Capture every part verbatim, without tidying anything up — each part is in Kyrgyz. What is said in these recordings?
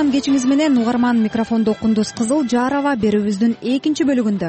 салам, кечиңиз менен угарман. Микрофондо Кундуз Кызыл Жарова. Берүүбүздүн экинчи бөлүгүндө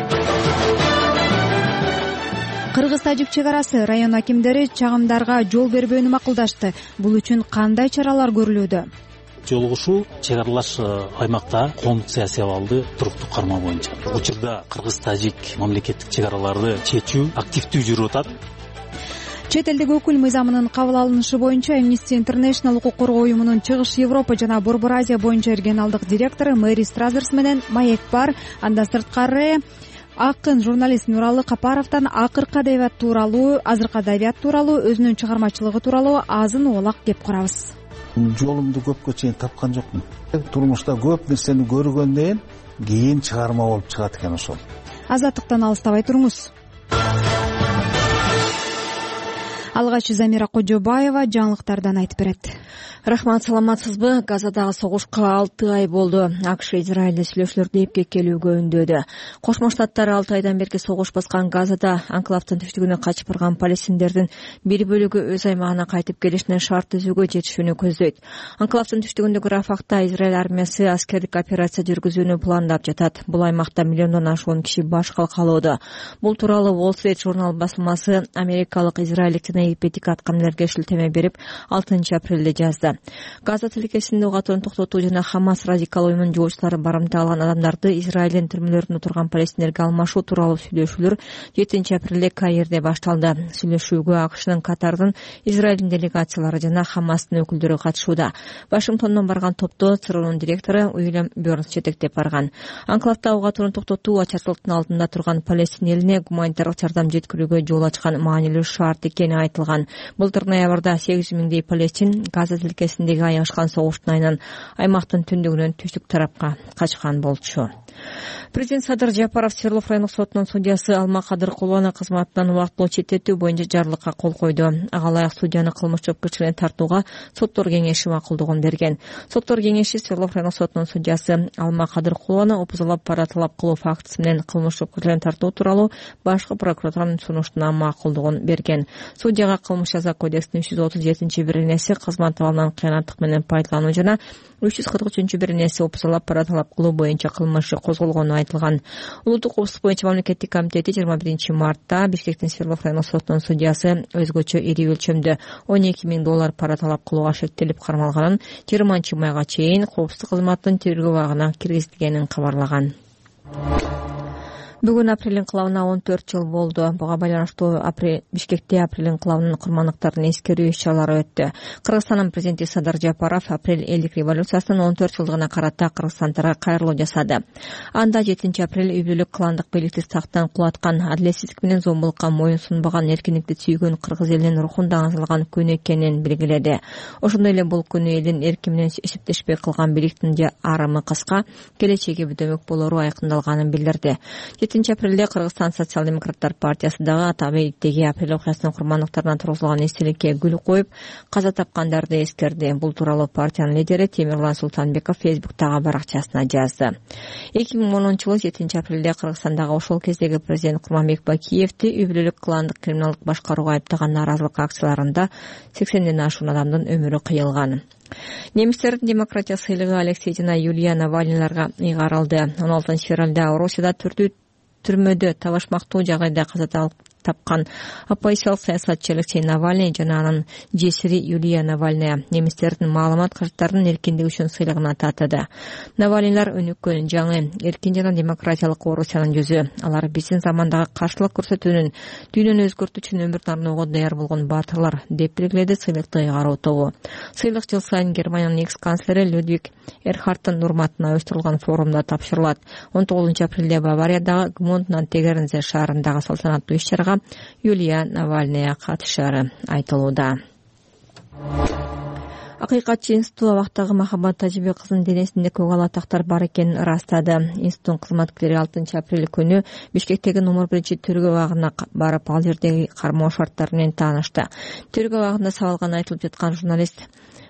кыргыз-тажик чек арасы район акимдери чагымдарга жол бербөөнү макулдашты. Бул үчүн кандай чаралар көрүлүүдө? Жолугушуу чек аралаш аймакта коомдук саясий абалды туруктуу кармоо боюнча. Учурда кыргыз-тажик мамлекеттик чек араларды чечүү активдүү жүрүп атат. Чет элдик өкүл мыйзамынын кабыл алынышы боюнча Amnesty International укук коргоо уюмунун Чыгыш Европа жана Борбор Азия боюнча регионалдык директору Мэри Стразерс менен маек бар. Андан сырткары акын журналист Нуралы Капаровдон акыркы адабият тууралуу, азыркы адабият тууралуу, өзүнүн чыгармачылыгы тууралуу азын оолак кеп карабыз. Жолумду көпкө чейин тапкан жокмун. Турмушта көп нерсени көргөндөн кийин чыгарма болуп чыгат экен ошол. Азаттыктан алыстабай туруңуз. Алгач Замира Кожобаева жаңылыктардан айтып берет. Рахмат, саламатсызбы? Газадагы согушка алты ай болду. АКШ Израилде сүйлөшүүлөрдү эпке келүүгө үндөдү. Кошмо Штаттар алты айдан берки согуш баскан Газада анклавдын түштүгүнө качып барган палестиндердин бир бөлүгү өз аймагына кайтып келишине шарт түзүүгө жетишүүнү көздөйт. Анклавдын түштүгүндөгү Рафахта Израиль армиясы аскердик операция жүргүзүүнү пландап жатат. Бул аймакта миллиондон ашуун киши баш калкалоодо. Бул тууралуу Wall Street журнал басылмасы америкалык, израилдик жана египеттик аткаминерге шилтеме берип алтынчы апрелде жазды. Газа тилкесинде уга токтотуу жана Хамас радикал уюмунун жоочулары барымта алган адамдарды Израилдин түрмөлөрүндө турган палестиндерге алмашуу тууралуу сүйлөшүүлөр жетинчи апрелде Каирде башталды. Сүйлөшүүгө АКШнын, Катардын, Израилдин делегациялары жана Хамастын өкүлдөрү катышууда. Вашингтондон барган топто ЦРУнун директору Уильям Бёрнс жетектеп барган. Анклавда уга токтотуу ачарчылыктын алдында турган Палестин элине гуманитардык жардам жеткирүүгө жол ачкан маанилүү шарт экени айтылган. Былтыр ноябрда сегиз жүз миңдей палестин Газа тилкесиндеги аягышкан согуштун айынан аймактын түндүгүнөн түштүк тарапка качкан болчу. Президент Садыр Жапаров Свердлов райондук сотунун судьясы Алма Кадыркулованы кызматынан убактылуу четтетүү боюнча жарлыкка кол койду. Ага ылайык судьяны кылмыш жоопкерчилигине тартууга соттор кеңеши макулдугун берген. Соттор кеңеши Свердлов райондук сотунун судьясы Алма Кадыркулованы опузалап пара талап кылуу фактысы менен кылмыш жоопкерчилигине тартуу тууралуу башкы прокуратуранын сунуштуна макулдугун берген. Судьяга кылмыш жаза кодексинин үч жүз отуз жетинчи биринеси кызмат абалынан кыянаттык менен пайдалануу жана үч жүз кырк үчүнчү биринеси опузалап пара талап кылуу боюнча кылмышы козголгону айтылган. Улуттук коопсуздук боюнча мамлекеттик комитети жыйырма биринчи мартта Бишкектин Свердлов райондук сотунун судьясы өзгөчө ири өлчөмдө он эки миң доллар пара талап кылууга шектелип кармалганын жыйырманчы майга чейин коопсуздук кызматтын тергөө абагына киргизилгенин кабарлаган. Бүгүн апрель инкылабына он төрт жыл болду. Буга байланыштуу Бишкекте апрель инкылабынын курмандыктарын эскерүү иш-чаралары өттү. Кыргызстандын президенти Садыр Жапаров апрель элдик революциясынын он төрт жылдыгына карата кыргызстандыктарга кайрылуу жасады. Анда жетинчи апрель үй бүлөлүк кландык бийликти тактан кулаткан, адилетсиздик менен зомбулукка моюн сунбаган, эркиндикти сүйгөн кыргыз элинин рухунда аңсалган күнү экенин белгиледи. Ошондой эле бул күнү элдин эрки менен эсептешпей кылган бийликтин же арымы кыска, келечеги бөдөмөк болору айкындалганын билдирди. жетинчи апрелде Кыргызстан социал-демократтар партиясы дагы Атабейдеги апрель окуясынын курмандыктарына тургузулган эстеликке гүл коюп, каза тапкандарды эскерди. Бул тууралуу партиянын лидери Темирлан Султанбеков Фейсбуктагы баракчасына жазды. эки миң онунчу жылы жетинчи апрелде Кыргызстандагы ошол кездеги президент Курманбек Бакиевди үй бүлөлүк кландык криминалдык башкарууга айыптаган нааразылык акцияларында сексенден ашуун адамдын өмүрү кыйылган. Немистердин демократия сыйлыгы Алексей жана Юлия Навальныйларга ыйгарылды. он алтынчы февралда Орусияда түрдүү түрмөдө табашмактуу жагайда каза тапкан оппозициялык саясатчы Алексей Навальный жана анын жесири Юлия Навальная немистердин маалымат карттарынын эркиндиги үчүн сыйлыгына татыды. Навальныйлар өнүккөн, жаңы, эркин жана демократиялык Орусиянын жүзү. Алар биздин замандагы каршылык көрсөтүүнүн, дүйнөнү өзгөртүү үчүн өмүрүн арноого даяр болгон баатырлар деп белгиледи сыйлыкты ыйгаруу тобу. Сыйлык жыл сайын Германиянын экс канцлери Людвиг Эрхардтын урматына уюштурулган форумда тапшырылат. он тогузунчу апрелде Бавариядагы Гмунднан Тегерензе шаарындагы салтанаттуу иш-чарага Юлия Навальная катышары айтылууда. Акыйкатчы институт абактагы Махаббат Тажибек кызынын денесинде көк ала тактар бар экенин ырастады. Институттун кызматкерлери алтынчы апрель күнү Бишкектеги номер биринчи төргө абагына барып, ал жердеги кармоо шарттары менен таанышты. Төргө абагында сабалган айтылып жаткан журналист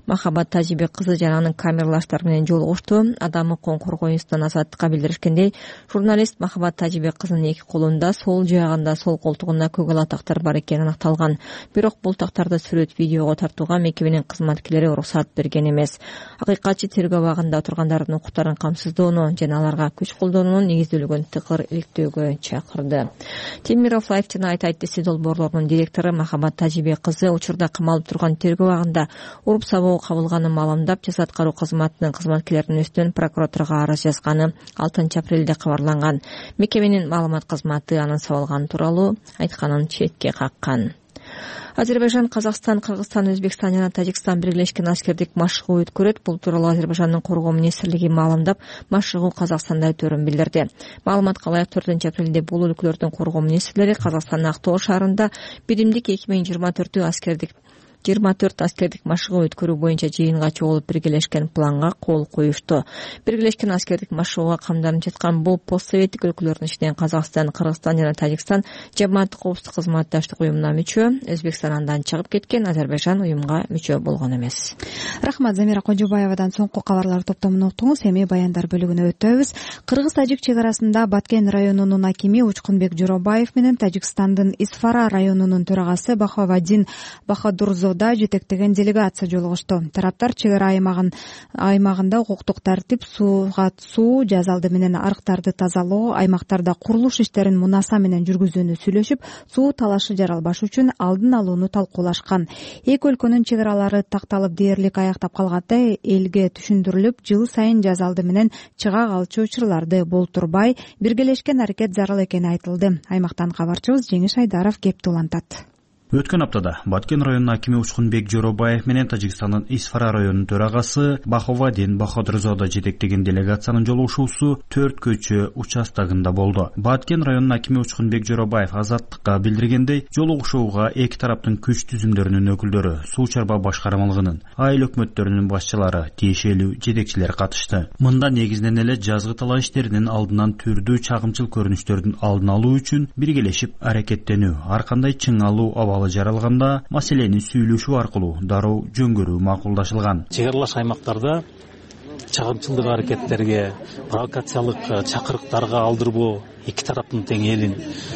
Махабат Тажибек кызы жана анын камералаштары менен жолугушту. Адам укугун коргоо институтунун азаттыкка билдиришкендей, журналист Махабат Тажибек кызынын эки колунда, сол жаагында, сол колтугунда көгал тактар бар экени аныкталган. Бирок бул тактарды сүрөт видеого тартууга мекеменин кызматкерлери уруксат берген эмес. Акыйкатчы тергөө абагында отургандардын укуктарын камсыздоону жана аларга күч колдонуунун негизделген тыгыр иликтөөгө чакырды. Темиров Лайф жана Айт Айтеси долбоорлорунун директору Махабат Тажибек кызы учурда камалып турган тергөө абагында уруп сабоо кабылганын маалымдап, жаза аткаруу кызматынын кызматкерлеринин үстүнөн прокуратурага арыз жазганы алтынчы апрелде кабарланган. Мекеменин маалымат кызматы анын сабалганы тууралуу айтканын четке каккан. Азербайжан, Казакстан, Кыргызстан, Өзбекстан жана Тажикстан биргелешкен аскердик машыгуу өткөрөт. Бул тууралуу Азербайжандын коргоо министрлиги маалымдап, машыгуу Казакстанда өтөрүн билдирди. Маалыматка ылайык төртүнчү апрелде бул өлкөлөрдүн коргоо министрлери Казакстандын Актоо шаарында биримдик эки миң жыйырма төртү аскердик жыйырма төрт аскердик машыгуу өткөрүү боюнча жыйынга чогулуп биргелешкен планга кол коюшту. Биргелешкен аскердик машыгууга камданып жаткан бул постсоветтик өлкөлөрдүн ичинен Казакстан, Кыргызстан жана Тажикстан жамааттык коопсуздук кызматташтык уюмуна мүчө. Өзбекстан андан чыгып кеткен, Азербайжан уюмга мүчө болгон эмес. Рахмат, Замира Кожобаевадан соңку кабарлар топтомун уктуңуз. Эми баяндар бөлүгүнө өтөбүз. Кыргыз-тажик чек арасында Баткен районунун акими Учкунбек Жоробаев менен Тажикстандын Исфара районунун төрагасы Бахаваддин Бахадурзо жетектеген делегация жолугушту. Тараптар чек ара аймагын аймагында укуктук тартип, сууга суу, жаз алды менен арыктарды тазалоо, аймактарда курулуш иштерин мунаса менен жүргүзүүнү сүйлөшүп, суу талашы жаралбаш үчүн алдын алууну талкуулашкан. Эки өлкөнүн чек аралары такталып дээрлик аяктап калганда элге түшүндүрүлүп, жыл сайын жаз алды менен чыга калчу учурларды болтурбай биргелешкен аракет зарыл экени айтылды. Аймактан кабарчыбыз Жеңиш Айдаров кепти улантат. Өткөн аптада Баткен районунун акими Учкунбек Жоробаев менен Тажикстандын Исфара районунун төрагасы Бахаваддин Бахадурзода жетектеген делегациянын жолугушуусу төрт көчө участогунда болду. Баткен районунун акими Учкунбек Жоробаев азаттыкка билдиргендей, жолугушууга эки тараптын күч түзүмдөрүнүн өкүлдөрү, суу чарба башкармалыгынын, айыл өкмөттөрүнүн башчылары, тиешелүү жетекчилер катышты. Мында негизинен эле жазгы талаш иштеринин алдынан түрдүү чагымчыл көрүнүштөрдүн алдын алуу үчүн биргелешип аракеттенүү, ар кандай чыңалуу абалы жаралганда маселени сүйлөшүү аркылуу дароо жөнгөрүү макулдашылган. Чек аралаш аймактарда чагымчылдык аракеттерге, провокациялык чакырыктарга алдырбоо, эки тараптын тең элин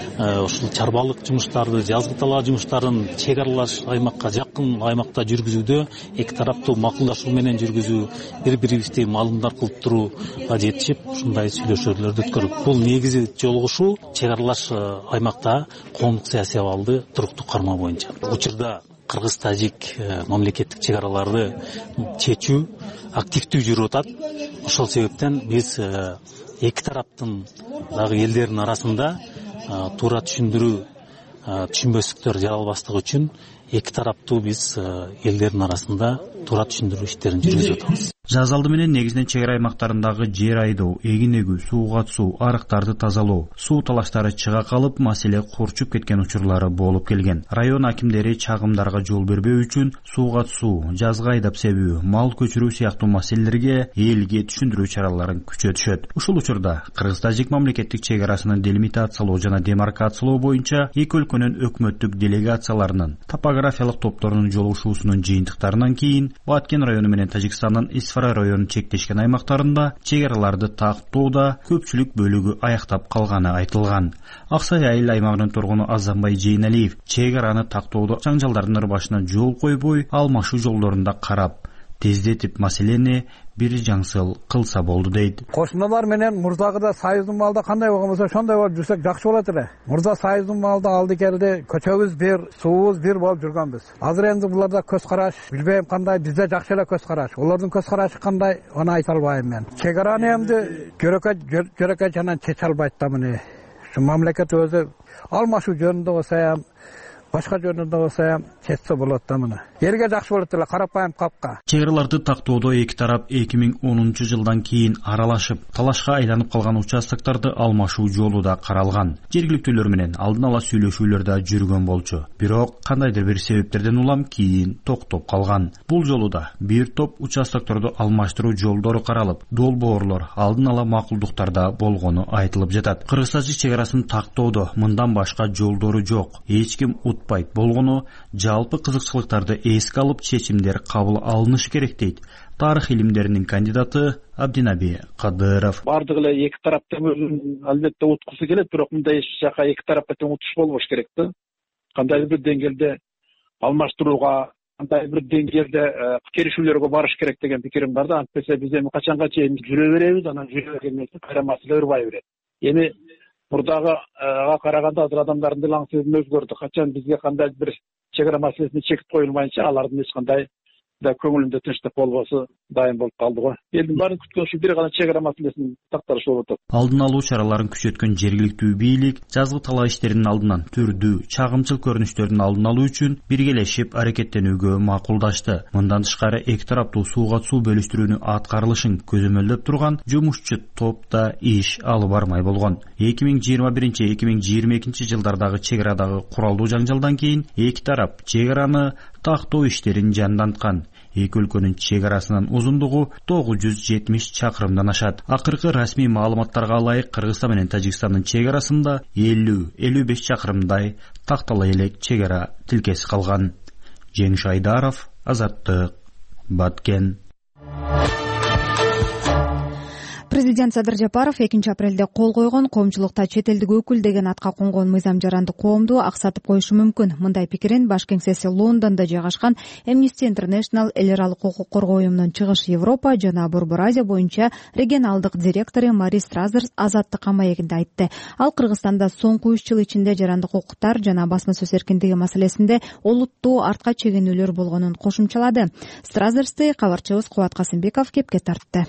ушул чарбалык жумуштарды, жазгы талаа жумуштарын чек аралаш аймакка жакын аймакта жүргүзүүдө эки тараптуу макулдашуу менен жүргүзүү, бири-бирибизди маалымдар кылып турууга жетишип, ушундай сүйлөшүүлөрдү өткөрүп, бул негизи жолугушуу чек аралаш аймакта коомдук саясий абалды туруктуу кармоо боюнча. Учурда Кыргыз-тажик мамлекеттик чек араларды чечүү активдүү жүрүп атат. Ошол себептен биз эки тараптын дагы элдердин арасында туура түшүндүрүү, түшүнбөстүктөр жаралбаштыгы үчүн эки тараптуу биз элдердин арасында туура түшүндүрүү иштерин жүргүзүп атабыз. Жаз алды менен негизинен чек ара аймактарындагы жер айдоо, эгин эгүү, сууга суу, арыктарды тазалоо, суу талаштары чыга калып, маселе курчуп кеткен учурлары болуп келген. Район акимдери чагымдарга жол бербөө үчүн сууга суу, жазга айдап себүү, мал көчүрүү сыяктуу маселелерге элге түшүндүрүү чараларын күчөтүшөт. Ушул учурда Кыргыз-тажик мамлекеттик чек арасынын делимитациялоо жана демаркациялоо боюнча эки өлкөнүн өкмөттүк делегацияларынын, топографиялык топторунун жолугушуусунун жыйынтыктарынан кийин Баткен району менен Тажикстандын Исфара районун чектешкен аймактарында чек араларды тактоодо көпчүлүк бөлүгү аяктап калганы айтылган. Аксай айыл аймагынын тургуну Азамбай Жейналиев чек араны тактоодо жаңжалдардын ырбашына жол койбой, алмашуу жолдорунда карап, тездетип маселени бир жаңсыл кылса болду дейт. Кошуналар менен мурдагыда союздун маалда кандай болгон болсо ошондой болуп жүрсөк жакшы болот эле. Мурда союздун маалда алды келди, көчөбүз бир, суубуз бир болуп жүргөнбүз. Азыр энди буларда көз караш, билбейм кандай, бизде жакшы эле көз караш. Олордун көз карашы кандай, аны айта албайм мен. Чек араны эмди жөрөкөй жөрөкөй жанан чече албайт да мына. Ушу мамлекет өзү алмашуу жөнүндө болсо, башка жөнүндө болсо чечсе болот да мына. Элге жакшы болот эле, карапайым капка. Чек араларды тактоодо эки тарап эки миң онунчу жылдан кийин аралашып, талашка айланып калган участокторду алмашуу жолу да каралган. Жергиликтүүлөр менен алдын ала сүйлөшүүлөр да жүргөн болчу. Бирок кандайдыр бир себептерден улам кийин токтоп калган. Бул жолу да бир топ участокторду алмаштыруу жолдору каралып, долбоорлор алдын ала макулдуктарда болгону айтылып жатат. Кыргыз-тажик чек арасын тактоодо мындан башка жолдору жок. Эч ким утпайт болгону жалпы кызыкчылыктарды эске алып чечимдер кабыл алынышы керек дейт тарых илимдеринин кандидаты Абдинаби Кадыров. Бардык эле эки тараптын өзүн албетте уткусу келет, бирок мындай эч жака эки тарапка тең утуш болбош керек да. Кандайдыр бир деңгээлде алмаштырууга, кандайдыр бир деңгээлде келишүүлөргө барыш керек деген пикирим бар да. Антпесе биз эми качанга чейин жүрө беребиз, анан жүрө бермесек кайра маселе ырбай берет. Эми мурдагыга караганда азыр адамдардын дилаң сөзүн өзгөрдү. Качан бизге кандайдыр бир чек ара маселесине чекит коюлмайынча алардын эч кандай да көңүлүндө тынчтык болбосу дайым болуп калды го. Элдин баарын күткөн ушу бир гана чек ара маселесин такталыш болуп атат. Алдын алуу чараларын күчөткөн жергиликтүү бийлик жазгы талаа иштеринин алдынан түрдүү чагымчыл көрүнүштөрдүн алдын алуу үчүн биргелешип аракеттенүүгө макулдашты. Мындан тышкары эки тараптуу сууга суу бөлүштүрүүнүн аткарылышын көзөмөлдөп турган жумушчу топ да иш алып бармай болгон. эки миң жыйырма биринчи эки миң жыйырма экинчи жылдардагы чек арадагы куралдуу жаңжалдан кийин эки тарап чек араны тактоо иштерин жанданткан. Эки өлкөнүн чек арасынын узундугу тогуз жүз жетимиш чакырымдан ашат. Акыркы расмий маалыматтарга ылайык Кыргызстан менен Тажикстандын чек арасында элүү элүү беш чакырымдай тактала элек чек ара тилкеси калган. Жеңиш Айдаров, Азаттык, Баткен. Президент Садыр Жапаров экинчи апрелде кол койгон коомчулукта чет элдик өкүл деген атка конгон мыйзам жарандык коомду аксатып коюшу мүмкүн. Мындай пикирин баш кеңсеси Лондондо жайгашкан Amnesty International эл аралык укук коргоо уюмунун Чыгыш Европа жана Борбор Азия боюнча регионалдык директору Мэри Стразерс Азаттык маегинде айтты. Ал Кыргызстанда соңку үч жыл ичинде жарандык укуктар жана басма сөз эркиндиги маселесинде олуттуу артка чегинүүлөр болгонун кошумчалады. Стразерсти кабарчыбыз Кубат Касымбеков кепке тартты.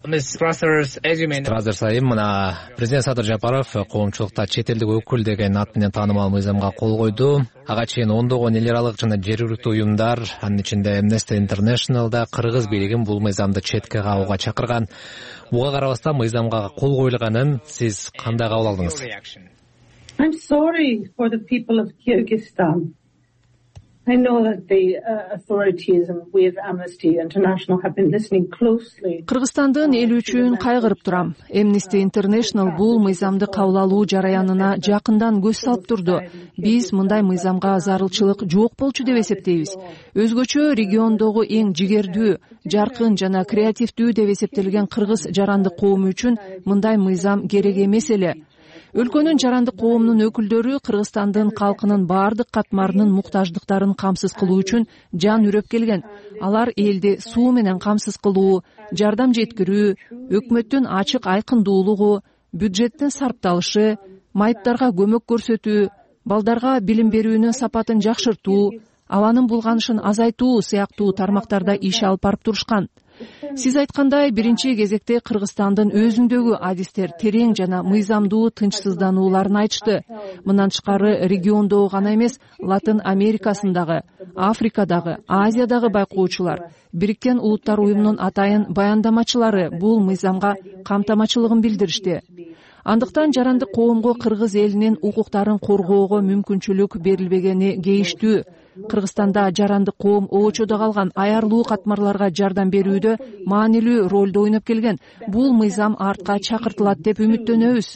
Стразерс айым, мына президент Садыр Жапаров коомчулукта чет элдик өкүл деген ат менен таанымал мыйзамга кол койду. Ага чейин ондогон эл аралык жана жергиликтүү уюмдар, анын ичинде Amnesty International да кыргыз бийлигин бул мыйзамды четке кагууга чакырган. Буга карабастан мыйзамга кол коюлганын сиз кандай кабыл алдыңыз? I'm sorry for the people of Kyrgyzstan. I know that the uh, authorities and we as Amnesty International have been listening closely. Кыргызстандын эли үчүн кайгырып турам. Amnesty International бул мыйзамды кабыл алуу жараянына жакындан көз салып турду. Биз мындай мыйзамга зарылчылык жок болчу деп эсептейбиз. Өзгөчө региондогу эң жигердүү, жаркын жана креативдүү деп эсептелген кыргыз жарандык коому үчүн мындай мыйзам керек эмес эле. Өлкөнүн жарандык коомунун өкүлдөрү Кыргызстандын калкынын баардык катмарынын муктаждыктарын камсыз кылуу үчүн жан үрөп келген. Алар элди суу менен камсыз кылуу, жардам жеткирүү, өкмөттүн ачык айкындуулугу, бюджеттин сарпталышы, майыптарга көмөк көрсөтүү, балдарга билим берүүнүн сапатын жакшыртуу, абанын булганышын азайтуу сыяктуу тармактарда иш алып барып турушкан. Сиз айткандай, биринчи кезекте Кыргызстандын өзүндөгү адистер терең жана мыйзамдуу тынчсызданууларын айтышты. Мындан тышкары региондогу гана эмес, Латын Америкасындагы, Африкадагы, Азиядагы байкоочулар, Бириккен Улуттар уюмунун атайын баяндамачылары бул мыйзамга камтамачылыгын билдиришти. Андыктан жарандык коомго кыргыз элинин укуктарын коргоого мүмкүнчүлүк берилбегени кейиштүү. Кыргызстанда жарандык коом оочодо калган аярлуу катмарларга жардам берүүдө маанилүү ролду ойноп келген. Бул мыйзам артка чакыртылат деп үмүттөнөбүз.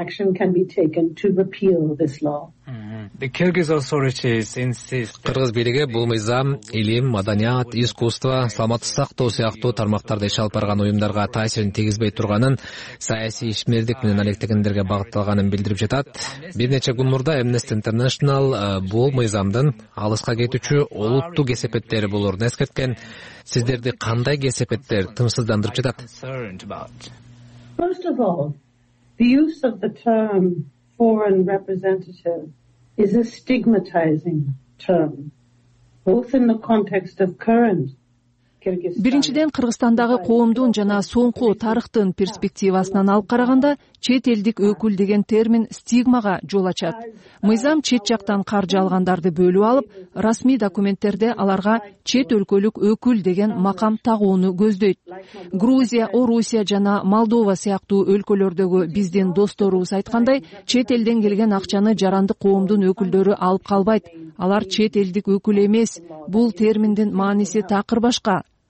Кыргыз бийлиги бул мыйзам илим, маданият, искусство, саламаттык сактоо сыяктуу тармактарда иш алып барган уюмдарга таасирин тийгизбей турганын, саясий ишмердик менен алектегендерге багытталганын билдирип жатат. Бир нече күн мурда Amnesty International бул мыйзамдын алыска кетүүчү олуттуу кесепеттери болорун эскерткен. Сиздерди кандай кесепеттер тынчсыздандырып жатат? First of all, the use of the term foreign representative is a stigmatizing term, both in the context of current Биринчиден, Кыргызстандагы коомдун жана соңку тарыхтын перспективасынан алып караганда, чет элдик өкүл деген термин стигмага жол ачат. Мыйзам чет жактан каржы алгандарды бөлүп алып, расмий документтерде аларга чет өлкөлүк өкүл деген макам тагууну көздөйт. Грузия, Орусия жана Молдова сыяктуу өлкөлөрдөгү биздин досторубуз айткандай, чет элден келген акчаны жарандык коомдун өкүлдөрү алып калбайт. Алар чет элдик өкүл эмес. Бул терминдин мааниси такыр башка.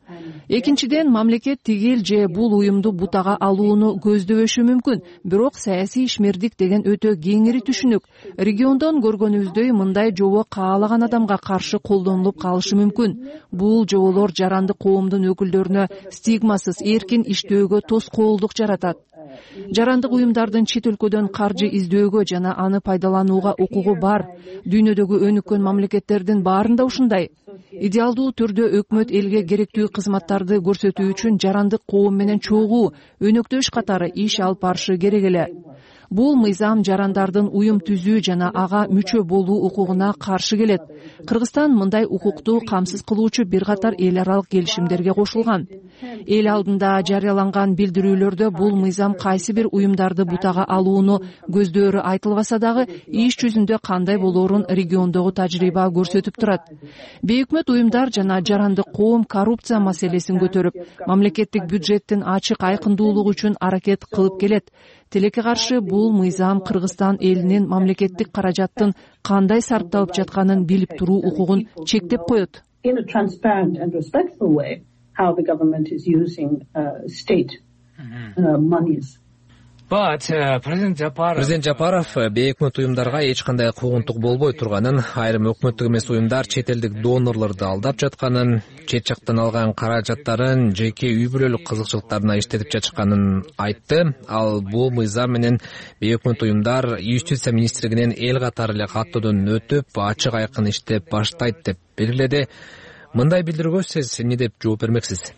экинчиден мамлекет тигил же бул уюмду бутага алууну көздөбөшү мүмкүн, бирок саясий ишмердик деген өтө кеңири түшүнүк. Региондон көргөнүбүздөй мындай жобо каалаган адамга каршы колдонулуп калышы мүмкүн. Бул жоболор жаранды коомдун өкүлдөрүнө стигмасыз эркин иштөөгө тоскоолдук жаратат. Жарандык уюмдардын чет өлкөдөн каржы издөөгө жана аны пайдаланууга укугу бар. Дүйнөдөгү өнүккөн мамлекеттердин баарында ушундай. Идеалдуу түрдө өкмөт элге керектүү кызматтарды көрсөтүү үчүн жарандык коом менен чогуу, өнөктөш катары иш алып барышы керек эле. Бул мыйзам жарандардын уюм түзүү жана ага мүчө болуу укугуна каршы келет. Кыргызстан мындай укукту камсыз кылуучу бир катар эл аралык келишимдерге кошулган. Эл алдында жарыяланган билдирүүлөрдө бул мыйзам кайсы бир уюмдарды бутага алууну көздөөрү айтылбаса дагы, иш жүзүндө кандай болоорун региондогу тажрыйба көрсөтүп турат. Бейөкмөт уюмдар жана жарандык коом коррупция маселесин көтөрүп, мамлекеттик бюджеттин ачык айкындуулугу үчүн аракет кылып келет. Тилекке каршы бул мыйзам Кыргызстан элинин мамлекеттик каражаттын кандай сарпталып жатканын билип туруу укугун чектеп коет. Президент Жапаров бейөкмөт уюмдарга эч кандай куугунтук болбой турганын, айрым өкмөттүк эмес уюмдар чет элдик донорлорду алдап жатканын, чет жактан алган каражаттарын жеке үй бүлөлүк кызыкчылыктарына иштетип жатышканын айтты. Ал бул мыйзам менен бейөкмөт уюмдар юстиция министрлигинен эл катары эле каттоодон өтүп, ачык айкын иштеп баштайт деп белгиледи. Мындай билдирүүгө сиз эмне деп жооп бермексиз?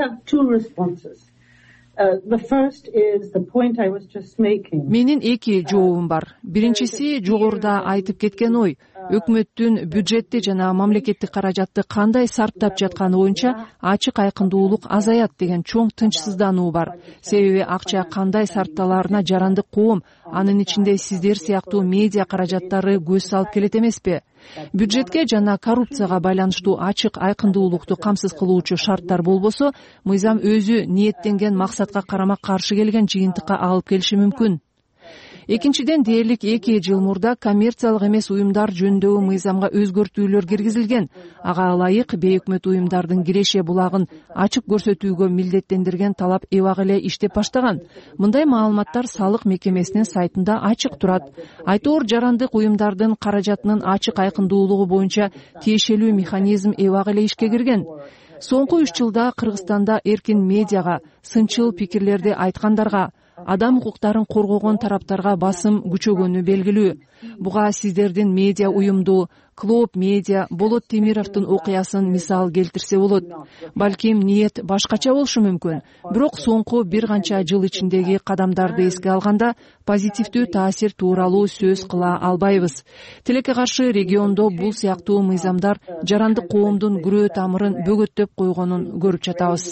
Менин эки жообум бар. Биринчиси жогоруда айтып кеткен ой. Өкмөттүн бюджетти жана мамлекеттик каражатты кандай сарптап жатканы боюнча ачык айкындуулук азаят деген чоң тынчсыздануу бар. Себеби акча кандай сарпталаарына жарандык коом, анын ичинде сиздер сыяктуу медиа каражаттары көз салып келет эмеспи? Бюджетке жана коррупцияга байланыштуу ачык айкындуулукту камсыз кылуучу шарттар болбосо, мыйзам өзү ниеттенген максатка карама каршы келген жыйынтыкка алып келиши мүмкүн. Экинчиден, дээрлик эки жыл мурда коммерциялык эмес уюмдар жөнүндөгү мыйзамга өзгөртүүлөр киргизилген. Ага ылайык бейөкмөт уюмдардын киреше булагын ачык көрсөтүүгө милдеттендирген талап эбак эле иштеп баштаган. Мындай маалыматтар салык мекемесинин сайтында ачык турат. Айтоор жарандык уюмдардын каражатынын ачык айкындуулугу боюнча тиешелүү механизм эбак эле ишке кирген. Соңку үч жылда Кыргызстанда эркин медиага, сынчыл пикирлерди айткандарга, адам укуктарын коргогон тараптарга басым күчөгөнү белгилүү. Буга сиздердин медиа уюмду, Клоп медиа, Болот Темировдун окуясын мисал келтирсе болот. Балким ниет башкача болушу мүмкүн, бирок соңку бир канча жыл ичиндеги кадамдарды эске алганда позитивдүү таасир тууралуу сөз кыла албайбыз. Тилекке каршы региондо бул сыяктуу мыйзамдар жарандык коомдун күрөө тамырын бөгөттөп койгонун көрүп жатабыз.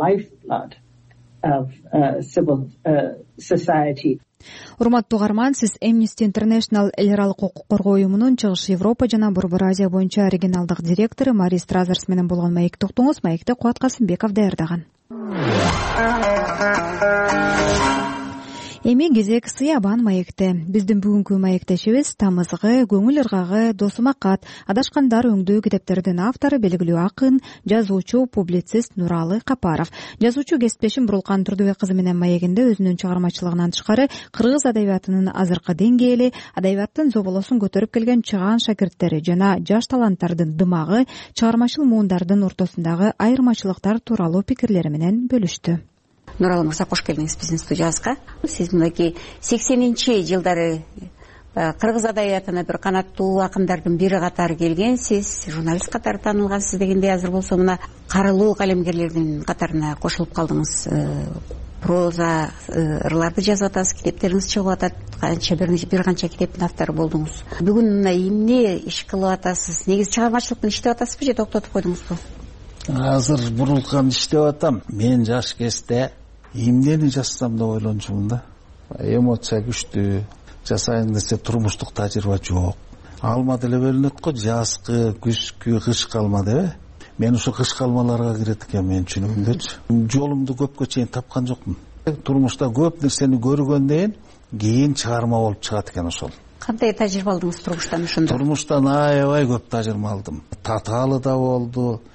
Урматтуу угарман, сиз Amnesty International эл аралык укук коргоо уюмунун Чыгыш Европа жана Борбор Азия боюнча оригиналдык директору Мари Стразерс менен болгон маекти уктуңуз. Маекти Кубат Касымбеков даярдаган. Эми кезек Сыябан маекте. Биздин бүгүнкү маектешибиз тамызгы, көңүл ыргагы, Досумакат, Адашкандар өңдөө китептердин автору, белгилүү акын, жазуучу, публицист Нуралы Капаров. Жазуучу кесиптешим Бурулкан Турдубек кызы менен маегинде өзүнүн чыгармачылыгынан тышкары кыргыз адабиятынын азыркы деңгээли, адабияттын зоболосун көтөрүп келген чыгаан шакирттери жана жаш таланттардын дымагы, чыгармачыл муундардын ортосундагы айырмачылыктар тууралуу пикирлери менен бөлүштү. Нуралы мырза, кош келдиңиз биздин студиябызга. Сиз мынакей сексенинчи жылдары кыргыз адабиятына бир канаттуу акындардын бири катары келгенсиз, журналист катары таанылгансыз дегендей, азыр болсо мына карылуу калемгерлердин катарына кошулуп калдыңыз. Проза ырларды жазып атасыз, китептериңиз чыгып атат, канча бир канча китептин автору болдуңуз. Бүгүн мына эмне иш кылып атасыз? Негизи чыгармачылыкты иштеп атасызбы же токтотуп койдуңузбу? Азыр Бурулкан иштеп атам. Мен жаш кезде эмнени жазсам деп ойлончумун да. Эмоция күчтүү, жасайын десе турмуштук тажрыйба жок. Алма деле бөлүнөт го, жазкы, күзкү, кышкы алма деп. Мен ушу кышкы алмаларга кирет экен менин түшүнүгүмдөчү. Жолумду көпкө чейин тапкан жокмун. Турмушта көп нерсени көргөндөн кийин чыгарма болуп чыгат экен ошол. Кандай тажрыйба алдыңыз турмуштан ошондо? Турмуштан аябай көп тажрыйба алдым. Татаалы да болду,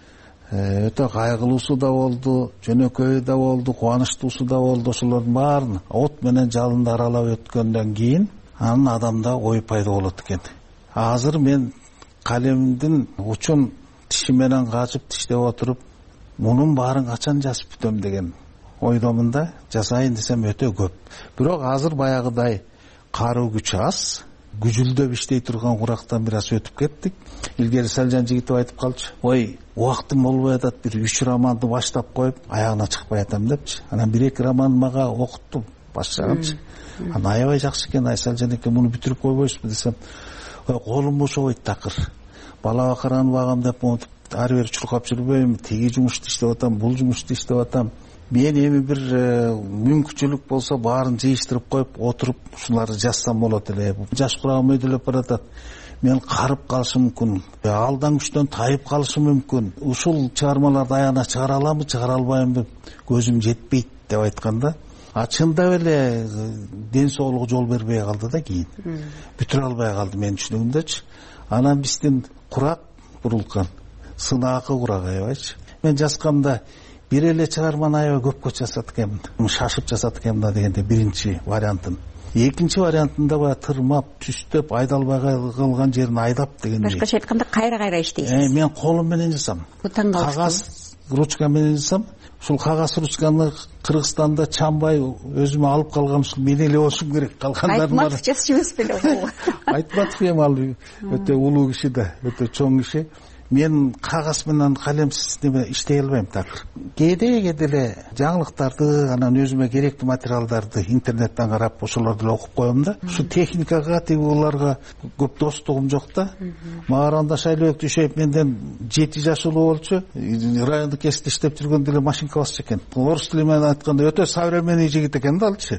өтө кайгылуусу да болду, жөнөкөйү да болду, кубанычтуусу да болду. Ошолордун баарын от менен жалынды аралап өткөндөн кийин анын адамда ой пайда болот экен. Азыр мен калемдин учун тиши менен качып тиштеп отуруп, мунун баарын качан жазып бүтөм деген ойдомун да. Жасайын десем өтө көп. Бирок азыр баягыдай каруу күч аз, күжүлдөп иштей турган курактан бир аз өтүп кеттик. Илгери Салжан Жигитов айтып калчу, ой, убактым болбой атат, бир үч романды баштап коюп, аягына чыкпай атам депчи. Анан бир эки роман мага окутту баштаганчы. Анан аябай жакшы экен, ай Салжан эке, муну бүтүрүп койбойсузбу десем, ой, колум бошобойт такыр. Бала бакыраны багам деп монтип ары бери чуркап жүрбөйм, тиги жумушту иштеп атам, бул жумушту иштеп атам. Мен эми бир мүмкүнчүлүк болсо баарын жыйыштырып коюп, отуруп ушуларды жазсам болот эле. Жаш курагым өйдөлөп баратат. Мен карып калышым мүмкүн, алдан күчтөн тайып калышым мүмкүн. Ушул чыгармаларды аягына чыгара аламбы, чыгара албайм деп көзүм жетпейт деп айтканда, а чындап эле ден соолугу жол бербей калды да кийин. Бүтүрө албай калды менин түшүнүгүмдөчү. Анан биздин курак бурулкан, сынаакы курак аябайчы. Мен жазганда бир эле чыгарманы аябай көпкө жасат экенмин, шашып жасат экенмин да дегенде биринчи вариантын. Экинчи вариантында баягы тырмап, түстөп, айдалбай калган жерин айдап дегендей. Башкача айтканда кайра-кайра иштейсиз. Мен колум менен жасам. Кагаз ручка менен жасам. Ушул кагаз ручканы Кыргызстанда чамбай өзүмө алып калгам, ушул мен эле болушум керек. Калгандарын бар. Айтматов жазчу эмес беле? Айтматов эми ал өтө улуу киши да, өтө чоң киши. Мен кагаз менен калемсиз неме иштей албайм такыр. Кээде кээде эле жаңылыктарды, анан өзүмө керектүү материалдарды интернеттен карап, ошолорду эле окуп коем да. Ушу техникага, тигуларга көп достугум жок да. Мааранда Шайлообек Дүйшөев менден жети жаш улуу болчу. Райондук кесипте иштеп жүргөндө эле машинка басчу экен. Орус тили менен айтканда өтө современный жигит экен да алчы.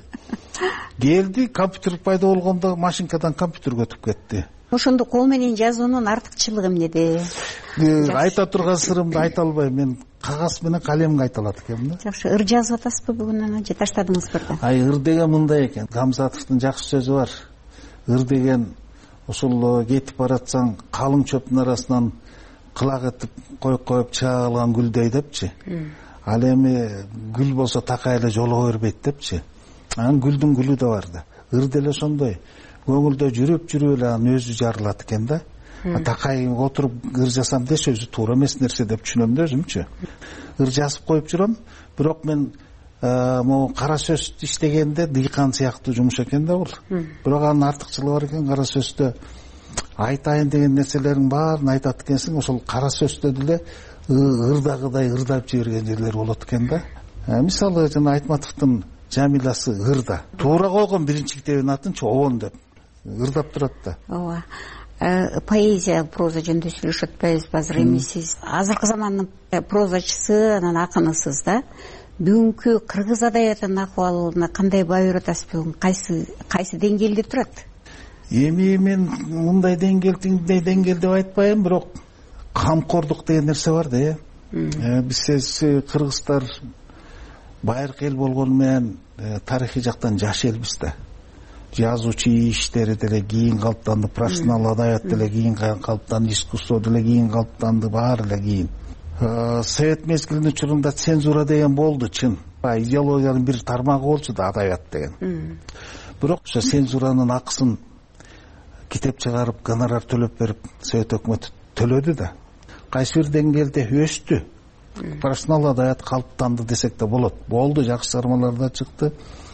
Келди, компьютер пайда болгондо машинкадан компьютерге өтүп кетти. Ошондо кол менен жазуунун артыкчылыгы эмнеде? Айта турган сырымды айта албайм. Мен кагаз менен калемге айта алат экенмин да. Жакшы, ыр жазып атасызбы бүгүн, же таштадыңызбы? Ай, ыр деген мындай экен. Гамзатовдун жакшы сөзү бар. Ыр деген ушул кетип баратсаң калың чөптүн арасынан кылак этип коюп коюп чыга калган гүлдөй депчи. Ал эми гүл болсо такай эле жолого бербейт депчи. Анан гүлдүн гүлү да бар да. Ыр деле ошондой. Көңүлдө жүрүп жүрүп эле анын өзү жарылат экен да. Такай отуруп ыр жасам десе өзү туура эмес нерсе деп түшүнөм да өзүмчү. Ыр жазып коюп жүрөм, бирок мен могу кара сөз иштегенде дыйкан сыяктуу жумуш экен да бул. Бирок анын артыкчылыгы бар экен. Кара сөздө айтайын деген нерселерин баарын айтат экенсиң, ошол кара сөздө деле ырдагыдай ырдап жиберген жерлер болот экен да. Мисалы жана Айтматовдун Жамиласы ырда. Туура койгон биринчи китебинин атын Обон деп ырдап турат да. Ооба. Поэзия, проза жөнүндө сүйлөшүп атпайбызбы азыр? Эми сиз азыркы замандын прозачысы, анан акынысыз да. Бүгүнкү кыргыз адабиятынын акыбалына кандай баа берип атасыз? Бүгүн кайсы кайсы деңгээлде турат? Эми мен мындай деңгээл, тиңдей деңгээл деп айтпайм, бирок камкордук деген нерсе бар да, э. Биз кыргыздар байыркы эл болгону менен тарыхый жактан жаш элбиз да. Жазуучу иштери деле кийин калыптанды, профессионал адабият деле кийин калыптанды, искусство деле кийин калыптанды, баары эле кийин. Совет мезгилинин учурунда цензура деген болду, чын. Идеологиянын бир тармагы болчу да адабият деген. Бирок ошо цензуранын акысын китеп чыгарып, гонорар төлөп берип, Совет өкмөтү төлөдү да. Кайсы бир деңгээлде өстү. Профессионал адабият калыптанды десек да болот. Болду, жакшы чыгармалар да чыкты.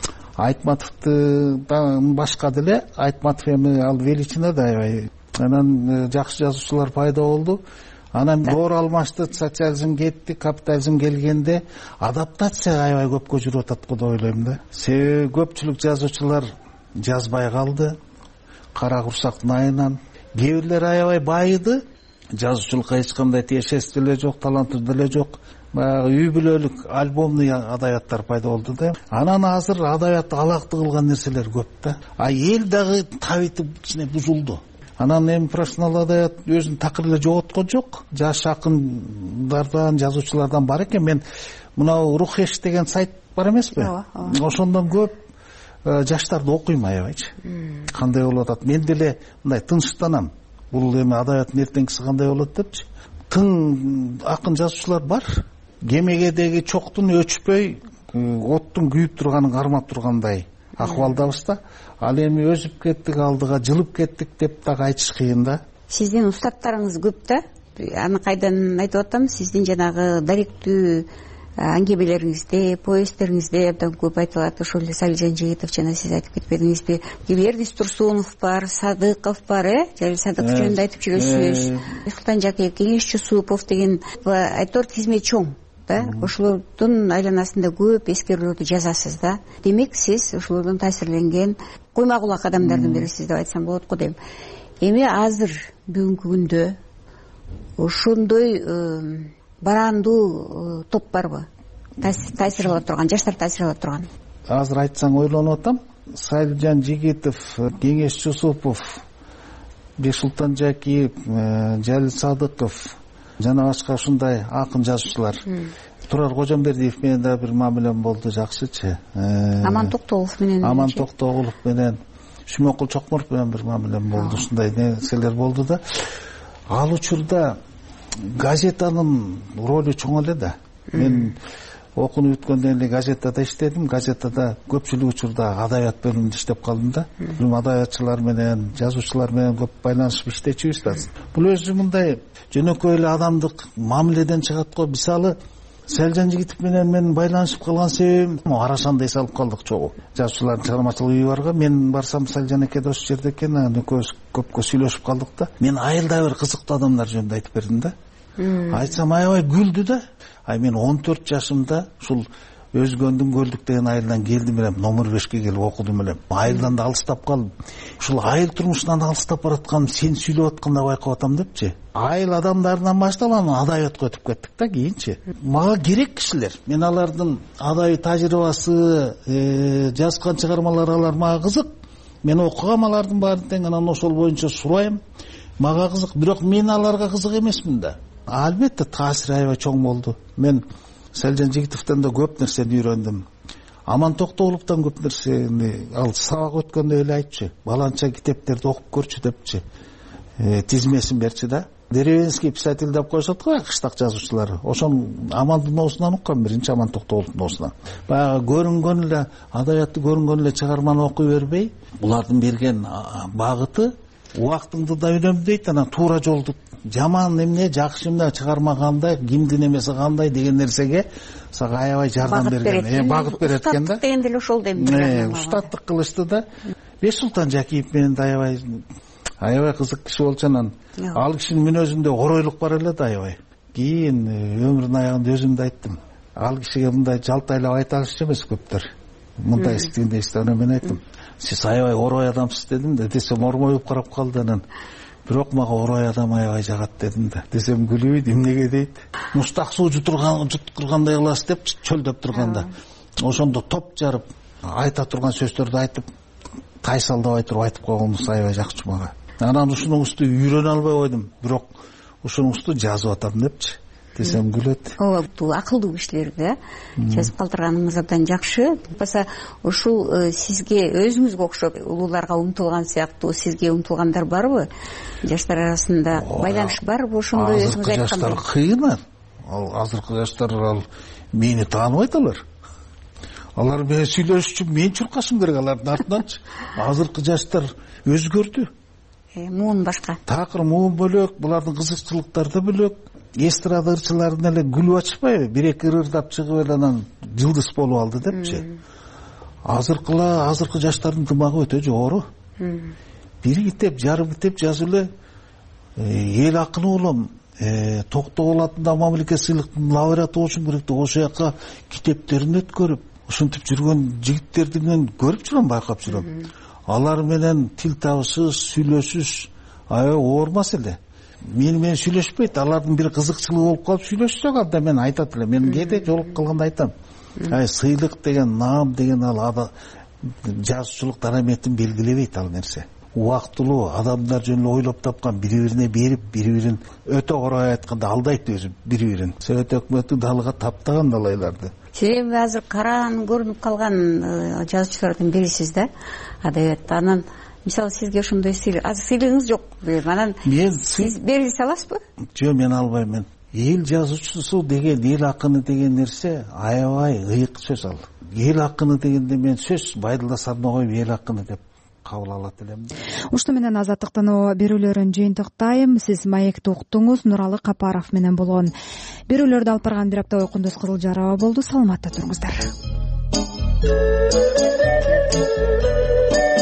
Айтматовдун башка деле, Айтматов эми ал величина да аябай. Анан жакшы жазуучулар пайда болду. Анан доор алмашты, социализм кетти, капитализм келгенде адаптация аябай көпкө жүрүп атат го деп ойлойм да. Себеби көпчүлүк жазуучулар жазбай калды. Кара курсактын айынан. Кээ бирлери аябай байыды. Жазуучулукка эч кандай тиешеси деле жок, таланты деле жок. Баягы үй бүлөлүк альбомный адабияттар пайда болду да. Анан азыр адабиятты алакты кылган нерселер көп да. А эл дагы табитип кичине бузулду. Анан эми профессионал адабият өзүн такыр эле жоготкон жок. Жаш акындардан, жазуучулардан бар экен. Мен мынау Рухеш деген сайт бар эмеспи? Ошондон көп жаштарды окуйм аябайчы. Кандай болуп атат? Мен деле мындай тынчтанам. Бул эми адабияттын эртеңкиси кандай болот депчи. тың акын жазуучулар бар. Кемегедеги чоктун өчпөй оттун күйүп турганын кармап тургандай акыбалдабыз да. Ал эми өзүп кеттик, алдыга жылып кеттик деп дагы айтыш кыйын да. Сиздин устаттарыңыз көп да. Аны кайдан айтып атам, сиздин жанагы даректүү аңгемелериңизде, повесттериңизде абдан көп айтылат. Ошол эле Салижан Жигитов жана сиз айтып кетпедиңизби, Эрдис Турсунов бар, Садыков бар, э? Жана Садыков жөнүндө айтып жүрөсүз. Султан Жакиев, Кеңешчи Супов деген айтор тизме чоң да. Ошолордун айланасында көп эскерүүлөрдү жазасыз да. Демек сиз ошолордон таасирленген койма кулак адамдардын бирисиз деп айтсам болот го дейм. Эми азыр бүгүнкү күндө ошондой барандуу топ барбы? Таасир ала турган, жаштар таасир ала турган. Азыр айтсаң ойлонуп атам. Салижан Жигитов, Кеңешчи Супов, Бексултан Жакиев, Жалил Садыков жана башка ушундай акын жазуучулар. Турар Кожомбердиев менен да бир мамилем болду, жакшычы. Аман Токтогулов менен. Аман Токтогулов менен, Шүмөкул Чокморов менен бир мамилем болду. Ушундай нерселер болду да. Ал учурда газетанын ролу чоң эле да. Мен окууну бүткөндөн эле газетада иштедим. Газетада көпчүлүк учурда адабият бөлүмүндө иштеп калдым да. Бул адабиятчылар менен, жазуучулар менен көп байланышып иштечүбүз да. Бул өзү мындай жөнөкөй эле адамдык мамиледен чыгат го. Мисалы, Салижан Жигитов менен мен байланышып калган себебим Арашандай салып калдык чогуу. Жазуучулардын чыгармачылык үйү барга мен барсам Салижан эке да ошол жерде экен, экөөбүз көпкө сүйлөшүп калдык да. Мен айылда бир кызыктуу адамдар жөнүндө айтып бердим да. Айтсам аябай күлдү да. Ай мен он төрт жашымда ушул Өзгөндүн Көлдүк деген айылдан келдим элем, номер бешке келип окудум элем. Айылдан да алыстап калдым. Ушул айыл турмушунан алыстап баратканым сен сүйлөп атканда байкап атам депчи. Айыл адамдарынан башталып адабиятка өтүп кеттик да кийинчи. Мага керек кишилер. Мен алардын адабий тажрыйбасы, жазган чыгармалары алар мага кызык. Мен окугам алардын баарын тең, анан ошол боюнча сурайм. Мага кызык, бирок мен аларга кызык эмесмин да. Албетте таасир аябай чоң болду. Мен Салижан Жигитовдон да көп нерсени үйрөндүм. Аман Токтогуловдон көп нерсени, ал сабак өткөндө эле айтчы. Баланча китептерди окуп көрчү депчи. Тизмесин берчи да. Деревенский писатель деп коюшат го, кыштак жазуучулар. Ошон Амандын оосунан уккан, биринчи Аман Токтогуловдун оосунан. Баягы көрүнгөн эле адабиятты көрүнгөн эле чыгарманы окуй бербей, булардын берген багыты убактыңды да үнөмдүү дейт, анан туура жолду жаман эмне, жакшы эмне, чыгарма кандай, кимдин эмеси кандай деген нерсеге сага аябай жардам берген, э багыт берет экен да. Устаттык дегенде эле ошол дейм. Э, устаттык кылышты да. Бексултан Жакиев менен да аябай аябай кызык киши болчу, анан ал кишинин мүнөзүндө оройлук бар эле да аябай. Кийин өмүрүнүн аягында өзүм да айттым. Ал кишиге мындай жалтайлап айта алышчу эмес көптөр. Мындай истегенде истегенде мен айттым. Сиз аябай орой адамсыз дедим да, десем ормоюп карап калды, анан бирок мага орой адам аябай жагат дедим да. Десем күлүбүйт, эмнеге дейт. Муштак суу жутурган жуткургандай кыласыз деп чөлдөп турганда. Ошондо топ жарып айта турган сөздөрдү айтып, тайсалдабай туруп айтып койгонубуз аябай жакчу мага. Анан ушунуңузду үйрөнө албай койдум, бирок ушунуңузду жазып атам депчи. Десем күлөт. Ооба, бул акылдуу кишилерди жазып калтырганыңыз абдан жакшы. Баса ушул сизге өзүңүзгө окшоп улууларга умтулган сыяктуу сизге умтулгандар барбы? Жаштар арасында байланыш барбы ошондой өзүңүз айткандай? Жаштар кыйын. Ал азыркы жаштар ал мени тааныбайт алар. Алар менен сүйлөшүш үчүн мен чуркашым керек алардын артынанчы. Азыркы жаштар өзгөрдү. Муун башка. Такыр муун бөлөк, булардын кызыкчылыктары да бөлөк. Эстрада ырчыларын эле күлүп ачпайбы, бир-эки ырдап чыгып эле анан жылдыз болуп алды депчи. Азыркыла, азыркы жаштардын дымагы өтө жогору. Бир китеп, жарым китеп жазып эле эл акыны болом, Токтогул атындагы мамлекет сыйлыктын лауреаты болушум керек деп ошол жака китептерин өткөрүп, ушинтип жүргөн жигиттердин көрүп жүрөм, байкап жүрөм. Алар менен тил табышыбыз, сүйлөшүш аябай оор маселе. Мен менен сүйлөшпөйт, алардын бир кызыкчылыгы болуп калып сүйлөшсөк, анда мен айтат элем. Мен кээде жолугуп калганда айтам. Ай, сыйлык деген, наам деген ал жазуучулук дараметин белгилебейт ал нерсе. Убактылуу адамдар жөнүндө ойлоп тапкан, бири-бирине берип, бири-бирин өтө орой айтканда алдайт өзү бири-бирин. Совет өкмөтү далга таптаган далайларды. Сиз эми азыр караан көрүнүп калган жазуучулардын бирисиз да, адабиятта. Анан мисалы сизге ошондой сыйлык азыр сыйлыгыңыз жок анан мен сиз бере аласызбы? жок, мен албайм. Мен эл жазуучусу деген, эл акыны деген нерсе аябай ыйык сөз. Ал эл акыны дегенде мен сөз Байдылдасарына коюп эл акыны деп кабыл алат элем. Ушуну менен азаттыктын берүүлөрүн жыйынтыктайм. Сиз маекти уктуңуз, Нуралы Капаров менен болгон берүүлөрдү алып барган бир апта Кундуз Кызыл Жараба болду. Саламатта туруңуздар.